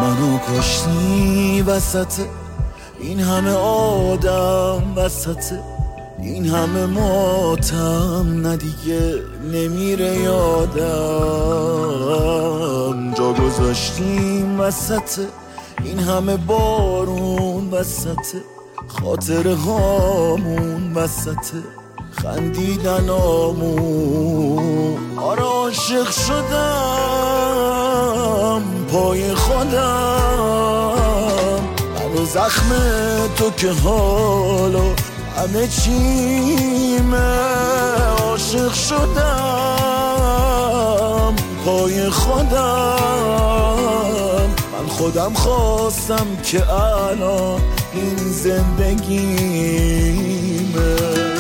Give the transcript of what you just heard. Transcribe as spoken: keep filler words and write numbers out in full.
منو کشتی وسط این همه آدم، وسط این همه ماتم، نه دیگه نمیره یادم. جا گذاشتیم وسط این همه بارون، وسط خاطر هامون، وسط خندیدنامون. آره عاشق شدم پای خودم، منو زخم تو که حالا همه چیمه. عاشق شدم پای خودم، من خودم خواستم که الان این زندگیمه.